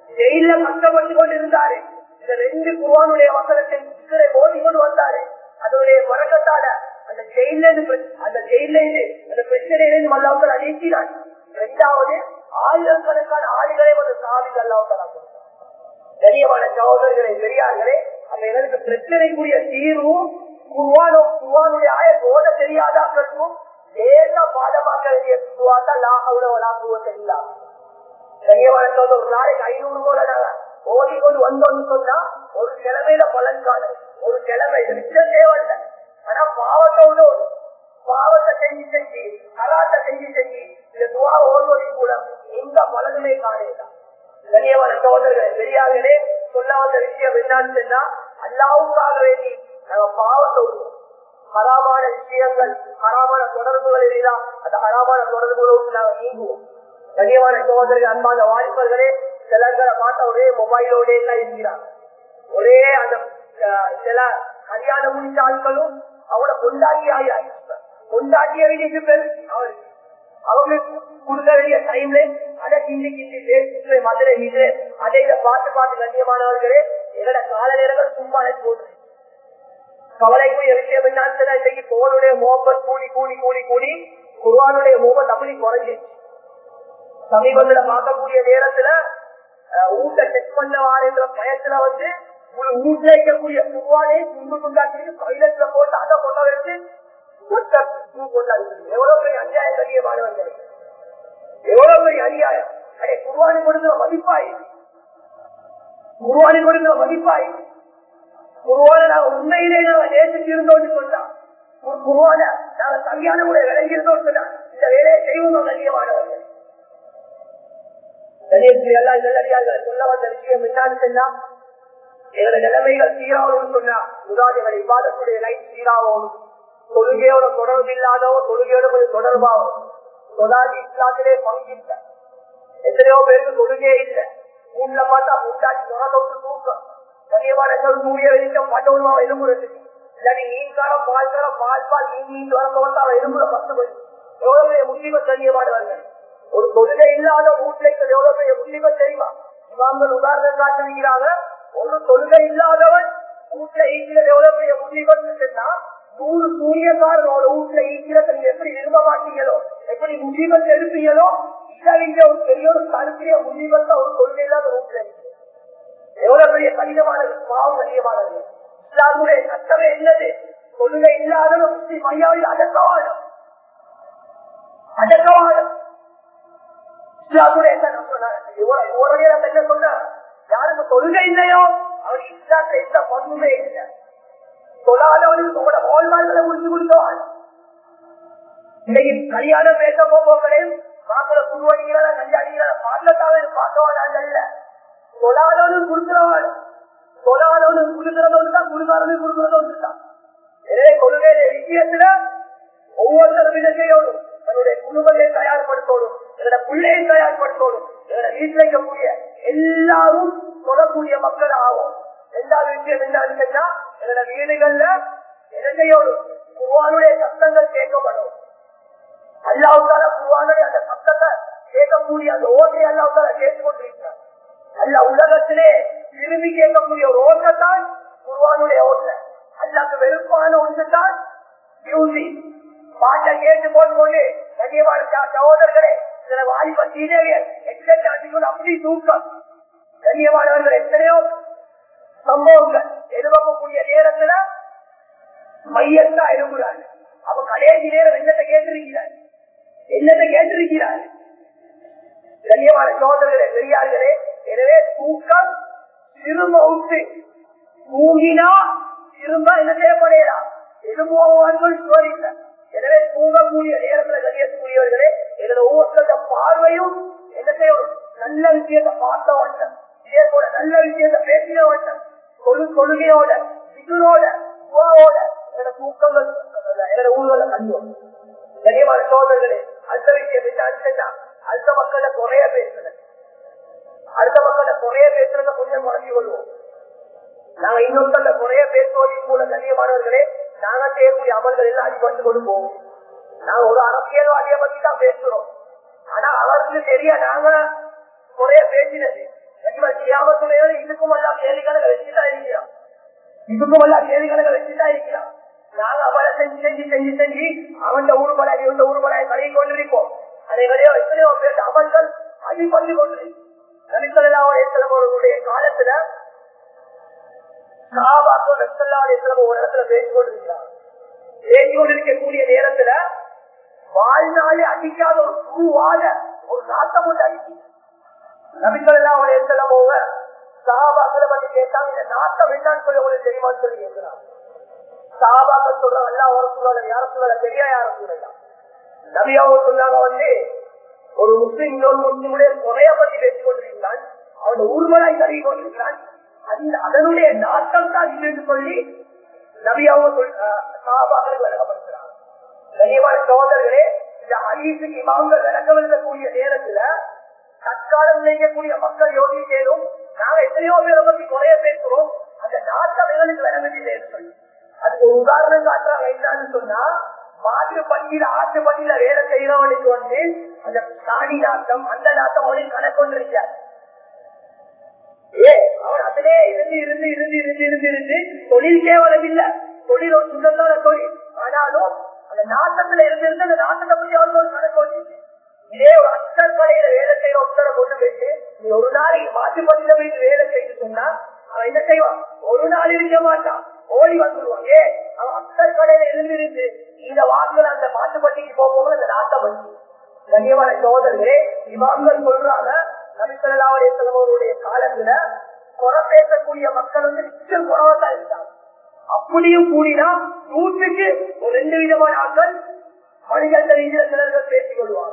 ஜெயில கஷ்டப்பட்டு கொண்டு இருந்தாரு. இந்த ரெண்டு குர்ஆனுடைய வசனத்தை சிக்கரை மோதி கொண்டு வந்தாரு. அதனுடைய வரக்கத்தால அந்த ஜெயில அந்த ஜெயில அந்த பிரச்சனையிலிருந்து அல்லாஹ் அழிக்கிறார். இரண்டாவது ஆயிரக்கணக்கான ஆடுகளை ஒரு சாதிக்கு அல்லாஹ் கொடுத்தார். கண்ணியமான சகோதரர்களே, பெரியார்களே, அந்த எங்களுக்கு பிரச்சனைக்குரிய தீர்வும் குர்ஆனோ குர்ஆனுடைய ஆயத் ஓத தெரியாதாக்களுக்கும் தேச பாடமாக்க வேண்டிய துஆத்தா லா ஹவ்ல வலா குவத்த இல்லா. கண்ணியமான சகோதரர், ஒரு நாளைக்கு ஐநூறு போல நாங்க ஓடிக்கொண்டு வந்தோம்னு சொன்னா ஒரு கிழமையில பலன் காணும். ஒரு கிழமை நிச்சயம் தேவையில்லை. ஆனா பாவத்தோடு பாவத்தை செஞ்சு செஞ்சு கராத்தை செஞ்சு செஞ்சு இந்த துவா ஓடுவதன் மூலம் எந்த பலனுமே காணலாம். கண்ணியமான சகோதரர்களே, பெரியார்களே, சொல்ல வந்த விஷயம் என்னன்னு சொன்னா அல்லாஹ்வுக்காக வேண்டி நாங்க பாவத்தை விடுவோம். ஹராமான விஷயங்கள் ஹராமான தொடர்புகள் எல்லாம் அந்த ஹராமான தொடர்புகளை விட்டு நாங்க நீங்குவோம். கண்ணியமான சகோதரர்கள், அன்பான வாலிபர்களே, சிலர்களை பார்த்தா ஒரே மொபைலோட எல்லாம் இருக்கிறாங்க. ஒரே அந்த சில கல்யாணம் முடிச்ச ஆட்களும் அவங்கள கொண்டாடி ஆகி கொண்டாடிய வீட்டுக்கு பேரு அவருக்கு அவங்களுக்கு கொடுக்க வேண்டிய டைம்ல அதை கிண்டி கிண்டி மதுரை மீது அதை இதை பார்த்து பார்த்து கண்ணியமானவர்களே, எங்களோட கால நேரங்கள் சும்மா போட்டு கவலைக்குரிய விஷயம் என்னன்னு இன்னைக்கு போனுடைய மோபத் கூடி கூடி கூடி கூடி குர்ஆனுடைய மோபத் அப்படி குறைஞ்சிச்சு. சமீபத்துல பார்க்கக்கூடிய நேரத்துல ஊட்ட செக் பண்ணவாருன்ற பயத்துல வந்து வீட்டுல இருக்கக்கூடிய குர்ஆனை துண்டு துண்டாக்கி கைலத்துல போட்டு அதை கொண்ட வச்சு கொண்டாடி. எவ்வளவு பெரிய அநியாயம் கண்ணியமானவர்கள், எவ்வளவு பெரிய அநியாயம். அடே, குர்ஆனை கொடுக்கிற மதிப்பாய் குர்ஆனை கொடுக்கிற மதிப்பாய் குர்ஆனை நாங்க உண்மையிலே நாங்க நேசிச்சு இருந்தோம்னு சொன்னா, குர்ஆனை நாங்க சரியான முறை விளங்கி இருந்தோம்னு சொன்னா இந்த வேலையை செய்வோம். கண்ணியமானவர்கள், சொல்ல வந்த விஷயம் என்னன்னு சொன்னா, எங்களோட நிலைமைகள் சீராகணும்னு சொன்னா உதாரணங்கள் இவ்வாதத்துடைய லைஃப் சீராகணும். தொழுகையோட தொடர்பு இல்லாதவோ தொழுகையோட கொஞ்சம் தொடர்பாகும். தொழாதி இஸ்லாத்திலே பங்கில்லை. எத்தனையோ பேருக்கு தொழுகையே இல்லை. ஊர்ல பார்த்தா முண்டாச்சு தொட்டு தூக்கம் கண்ணியமான சூரிய வெளிச்சம் பட்டவனுமா எலும்புறதுக்கு இல்லாட்டி மீன் காலம் பால் காலம் பால் பால் மீன் மீன் வரப்ப வந்து அவன் எலும்புல பத்து மணி எவ்வளவு முஸ்லிம கண்ணியமானவர்கள். ஒரு தொழுகை இல்லாத வீட்டுல எவ்வளவு பெரிய முஸ்லிம தெரியுமா? இமாம்கள் உதாரணம் காட்டுகிறாங்க. ஒரு தொழுகை இல்லாதவன் வீட்டுல ஈக்கிறது எவ்வளவு பெரிய முஸ்லிமன்னு சொன்னா, நூறு சூரியக்காரனோட வீட்டுல ஈக்கிறத நீங்க எப்படி விரும்ப மாட்டீங்களோ, எப்படி முஸ்லிமத்தை எடுப்பீங்களோ, இதை இங்க ஒரு பெரிய ஒரு கருத்திய முஸ்லிமத்தை ஒரு தொழுகை இல்லாத வீட்டுல இருக்கு. எவ்வளவு பெரிய கடினமானது, பாவம் கடினமானது. இஸ்லாமுடைய சட்டமே என்னது? தொழுகை இல்லாதவன் முஸ்லிம் ஐயாவில் அடக்கவானம் அடக்கவானம் இஸ்லாமுடைய என்ன சொன்ன, யாருக்கு தொழுகை இல்லையோ அவர் இஸ்லாத்துல எந்த பண்புமே இல்லை. தொழாதவனுக்கு உங்களோட வாழ்வாழ்களை முடிச்சு கொடுத்தவான். இன்னைக்கு கல்யாணம் பேச போகலையும் மாப்பிள்ள குருவடிகள கஞ்சாடிகள பார்க்கத்தாக பார்த்தவான் அல்ல. தொழாதவனுக்கு கொடுக்கிறவான். தொழாதவனுக்கு கொடுக்கிறதோடு தான் குடுக்காதவனுக்கு கொடுக்கிறதோடு தான். எனவே கொள்கையில விஷயத்துல ஒவ்வொருத்தரும் என்ன செய்யணும், தன்னுடைய குடும்பத்தை தயார்படுத்தணும், எங்களோட பிள்ளையை தயார்படுத்தணும், எங்களோட வீட்டில் இருக்கக்கூடிய எல்லாரும் தொடரக்கூடிய மக்கள் ஆகும். ரெண்டாவது விஷயம் என்னன்னா, எங்களோட வீடுகள்ல என்ன செய்யணும், குர்ஆனுடைய சத்தங்கள் கேட்கப்படும். அல்லாஹ்வுத்தாலா குர்ஆனுடைய அந்த சத்தத்தை கேட்கக்கூடிய அந்த ஓசை அல்லாஹ்வுத்தாலா கேட்டுக்கொண்டிருக்கிறார். அல்ல உலகத்திலே விரும்பி கேட்கக்கூடிய ஒரு ஓசை தான் குர்ஆனுடைய ஓசை. அல்லாஹ்க்கு வெறுப்பான ஒன்று தான் மியூசிக். பாட்டை கேட்டு போட்டு கண்ணியமான சகோதரர்களே, சில வாலிப சீனியர் எக்ஸைட் அப்படி தூக்கம். கண்ணியமானவர்கள், எத்தனையோ சம்பவங்கள் எழுப்பக்கூடிய நேரத்துல மையத்தா எழுப்புறாங்க. அப்ப கடைசி நேரம் என்னத்தை கேட்டிருக்கிறார் என்னத்தை கேட்டிருக்கிறார் கண்ணியமான சகோதரர்களே, பெரியார்களே. எனவே தூக்கம் திரும்ப விட்டு தூங்கினா திரும்ப என்ன செய்யப்படையலாம், எலும்புவான்கள் சோதிக்க. எனவே தூங்கக்கூடிய நேரத்தில் கண்ணியக்கூடியவர்களே, எங்களோட ஒவ்வொருத்தர பார்வையும் என்ன செய்யணும், நல்ல விஷயத்தை பார்த்த வண்ணம், இதே போல நல்ல விஷயத்தை பேசின வண்ணம், கொழு கொள்கையோட சிகுரோட துவாவோட என்னோட தூக்கங்கள் என்னோட ஊர்களை கண்டோம். கண்ணியமான சோதர்களே, அடுத்த விஷயம் என்ன, அடுத்த மக்களை குறைய பேசுறது, அடுத்த மக்களை குறைய பேசுறத கொஞ்சம் குறைச்சி கொள்வோம். நாங்க இன்னொருத்தர குறைய பேசுவதன் மூலம் கண்ணியமானவர்களே, நாங்க செய்யக்கூடிய அமல்கள் எல்லாம் அடிபட்டு கொண்டு போவோம். நாங்க ஒரு அரசியல்வாதியை பத்தி தான் பேசுறோம். ஆனா அவருக்கு தெரிய நாங்க குறைய பேசினது இதுக்கும் எல்லாம் கேள்வி கணக்கு வச்சுதான் இருக்கிறோம் இதுக்கும் எல்லாம் கேள்வி கணக்கு வச்சுதான் இருக்கிறோம். நாங்க அவளை செஞ்சு செஞ்சு செஞ்சு செஞ்சு அவன் ஊர்வலாய் இவங்க ஊர்வலாய் கழுவி கொண்டிருப்போம். அதே வழியா எத்தனையோ பேர் அமல்கள் அடிபட்டு கொண்டிருக்கும். நபிசல்லாவுடைய காலத்துல சஹாபாக்கள் நபிசல்லாவுடைய ஒரு இடத்துல பேசிக் கொண்டிருக்கிறார். பேசிக் கொண்டிருக்கக்கூடிய நேரத்துல வாழ்நாளே அடிக்காத ஒரு குருவாக ஒரு நாட்டம் ஒன்று அடிச்சு நபிசல்லாவுடைய செல்லமோக சஹாபாக்களை பத்தி கேட்டாங்க. இந்த நாட்டம் என்னன்னு சொல்லி உங்களுக்கு தெரியுமான்னு சொல்லி கேட்கிறாங்க. சஹாபாக்கள் சொல்றாங்க அல்லா ஒரு சூழல யார சூழல பெரிய யார சூழலாம். நபியாவும் சொன்னாங்க வந்து ஒரு முஸ்லிம் இன்னொரு முஸ்லிமுடைய கொலையை பத்தி பேசிக் கொண்டிருக்கிறான். அவன் ஊர்வலாய் கருவி கொண்டிருக்கிறான். அதனுடைய நாட்டம் தான் இல்லைன்னு சொல்லி நபியாவும் சஹாபாக்களுக்கு விளக்கப்படுத்துறாங்க. கண்ணியமான சகோதரர்களே, இந்த ஹதீஸுக்கு இமாம்கள் விளக்கம் எழுதக்கூடிய நேரத்துல தற்காலம் நினைக்கக்கூடிய மக்கள் யோகிக்கேனும் நாங்க எத்தனையோ பேரை பத்தி குறைய பேசுறோம். அந்த நாட்டம் எங்களுக்கு விளங்குதில்லைன்னு சொல்லி அதுக்கு ஒரு உதாரணம் காட்டுறாங்க. என்னன்னு சொன்னா மாட்டு பட்டியல ஆட்டு பட்டியல வேலை செய்யறவனுக்கு வந்து அந்த சாணி நாட்டம் அந்த நாட்டம் அவனுக்கு கணக்கு இருக்காது. ஏ அவன் அதிலே இருந்து இருந்து இருந்து இருந்து இருந்து இருந்து தொழில் கேவலம் இல்ல, தொழில் ஒரு சுத்தமான தொழில். ஆனாலும் அந்த நாட்டத்துல இருந்து இருந்து அந்த நாட்டத்தை பத்தி அவனுக்கு ஒரு கணக்கு வச்சு இதே ஒரு அஸ்கர் கடையில வேலை செய்யற ஒருத்தரை கொண்டு போயிட்டு நீ ஒரு நாளைக்கு மாட்டு பட்டியல போயிட்டு வேலை செய்து சொன்னா அவன் என்ன செய்வான்? ஒரு நாள் இருக்க மாட்டான், ஓடி வந்துடுவான். ஏ அவன் அஸ்கர் கடையில இருந்து இருந்து இந்த வாக்குல அந்த மாட்டுப்பட்டிக்கு போகும்போது அந்த நாட்டை பற்றி கண்ணியமான சோதரர்களே இமாம்கள் சொல்றாங்க. நபிசல்லாவுடைய செலவருடைய காலத்துல குறை பேசக்கூடிய மக்கள் வந்து நிச்சயம் குறவத்தான் இருந்தாங்க. அப்படியும் கூடினா நூற்றுக்கு ஒரு ரெண்டு விதமான ஆட்கள் மனிதர்கள் சிலர்கள் பேசிக் கொள்வாங்க.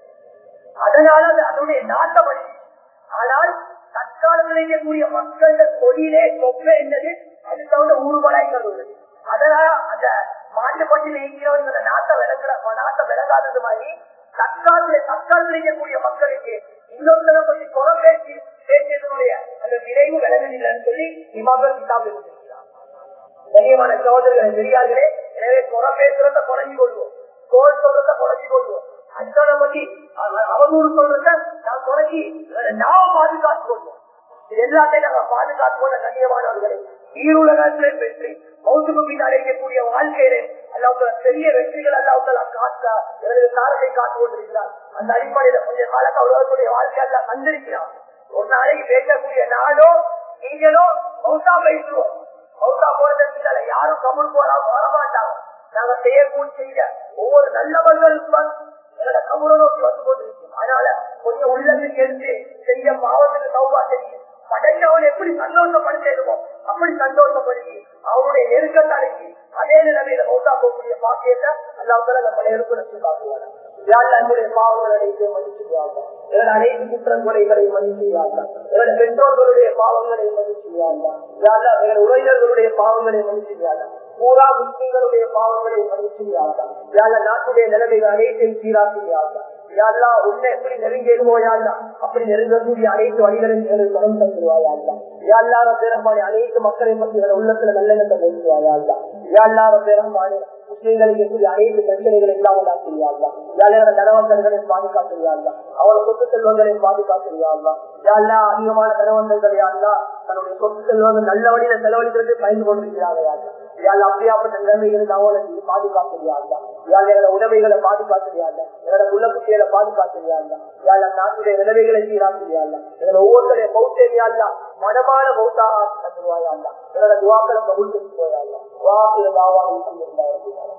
அதனால அது அதனுடைய நாட்டை பற்றி. ஆனால் தற்காலத்தில் இருக்கக்கூடிய மக்களோட தொழிலே சொப்பே என்னது அது தவிர ஊர்வலாய்கள் உள்ளது. அதனால அந்த மாட்டுப்பட்டியில் இருக்கிறவங்க நாட்டை விளங்குற நாட்டை விளங்காதது மாதிரி தற்காலத்துல தற்காலத்தில் இருக்கக்கூடிய மக்களுக்கு இன்னொருத்தரை பற்றி குறை பேசி பேசியதனுடைய அந்த விளைவு விளங்குதில்லைன்னு சொல்லி இமாம்கள் கிதாப் எழுதியிருக்கிறார். கண்ணியமான சகோதரர்களை பெரியார்களே, எனவே குறை பேசுறத குறைஞ்சி கொள்வோம், கோல் சொல்றத குறைஞ்சி கொள்வோம், அச்சனை பத்தி அவதூறு சொல்றத நான் குறைஞ்சி நான் பாதுகாத்து கொள்வோம். இது எல்லாத்தையும் நாங்க பாதுகாத்து கொள்ள கண்ணியமானவர்களை ஈருலகத்திலே வெற்றி மௌத்துக்கு பின்னால் இருக்கக்கூடிய வாழ்க்கையிலே அல்லாஹ் பெரிய வெற்றிகள் அல்லாஹ் காத்தா எனது காரத்தை காத்து கொண்டிருக்கிறார். அந்த அடிப்படையில கொஞ்ச காலத்தை உலகத்துடைய வாழ்க்கை எல்லாம் தந்திருக்கிறார். ஒரு நாளைக்கு பேசக்கூடிய நாளோ நீங்களோ மௌத்தா பேசுவோம். மௌத்தா போறதுக்கு யாரும் கமுல் போறா வரமாட்டாங்க. நாங்க செய்யக்கூடிய செய்ய ஒவ்வொரு நல்லவர்களுக்கும் என்னோட கமுலை நோக்கி வந்து கொண்டிருக்கோம். அதனால கொஞ்சம் உள்ளத்துக்கு எடுத்து செய்ய பாவத்துக்கு சௌபா செய்யும் படைத்தவன் எப்படி சந்தோஷப்படுத்தேனுமோ அப்படி சந்தோஷப்படுத்தி அவனுடைய நெருக்கத்தடைக்கு அதே நிலைமையில மௌத்தா போகக்கூடிய பாக்கியத்தை அல்லாஹ் நம்ம நெருக்கத்தை காட்டுவாங்க. என்னுடைய பாவங்கள் அனைத்தையும் மன்னிச்சுவாங்க, எங்கள் அனைத்து குற்றங்களையும் மன்னிச்சுவாங்க, எங்கள் பெற்றோர்களுடைய பாவங்களையும் மன்னிச்சுவாங்க, எங்கள் உறவினர்களுடைய பாவங்களையும் மன்னிச்சுவாங்க, பூரா முஸ்லிம்களுடைய பாவங்களையும் மன்னிச்சுவாங்க, நாட்டுடைய நிலைமைகள் அனைத்தையும் சீராக்குவாங்க. யாழ்லா உன்னை எப்படி நெருங்கிடுவோயாள்லா அப்படி நெருங்கக்கூடிய அனைத்து வழிகளையும் மனம் தந்துருவாயாள்லா. யாழ்லார பேரம்பாடி அனைத்து மக்களை பற்றி உள்ளத்துல நல்லெண்ணத்தை பேசுவாயாள்லா. யாழ்லார பேரம்பாடி முஸ்லீம்களுக்கு கூடிய அனைத்து பிரச்சனைகளை இல்லாமல் ஆக்கிறியாள்லா. யாழ் தனவந்தர்களையும் பாதுகாத்துறியாள்லா, அவரோட சொத்து செல்வங்களையும் பாதுகாத்துறியாள்லா. யாழ்லா அதிகமான தனவந்தர்கள் யாழ்லா தன்னுடைய சொத்து செல்வங்கள் நல்ல வழியில செலவழிக்கிறது பயந்து கொண்டிருக்கிறாங்க. யாழ்லா யாழ் அப்படியாப்பட்ட நிலைமைகளை அவங்களை பாதுகாத்துறியாள்லா. யாழ் எங்களோட உணவைகளை பாதுகாத்துறியாள்லா, எங்களோட குலக்குட்டிகளை பாதுகாத்துறியாள்லா. யாழ் நாட்டுடைய நிலைமைகளை சீராக்குறியாள்லா. எங்களோட ஒவ்வொருத்தரைய மௌத்தேரியாள்லா மனமான மௌத்தாக ஆட்சி தந்துருவாயாள்லா. என்னோட துவாக்களை கபூல் செஞ்சு போயாள்லா. வாக்கு தாவா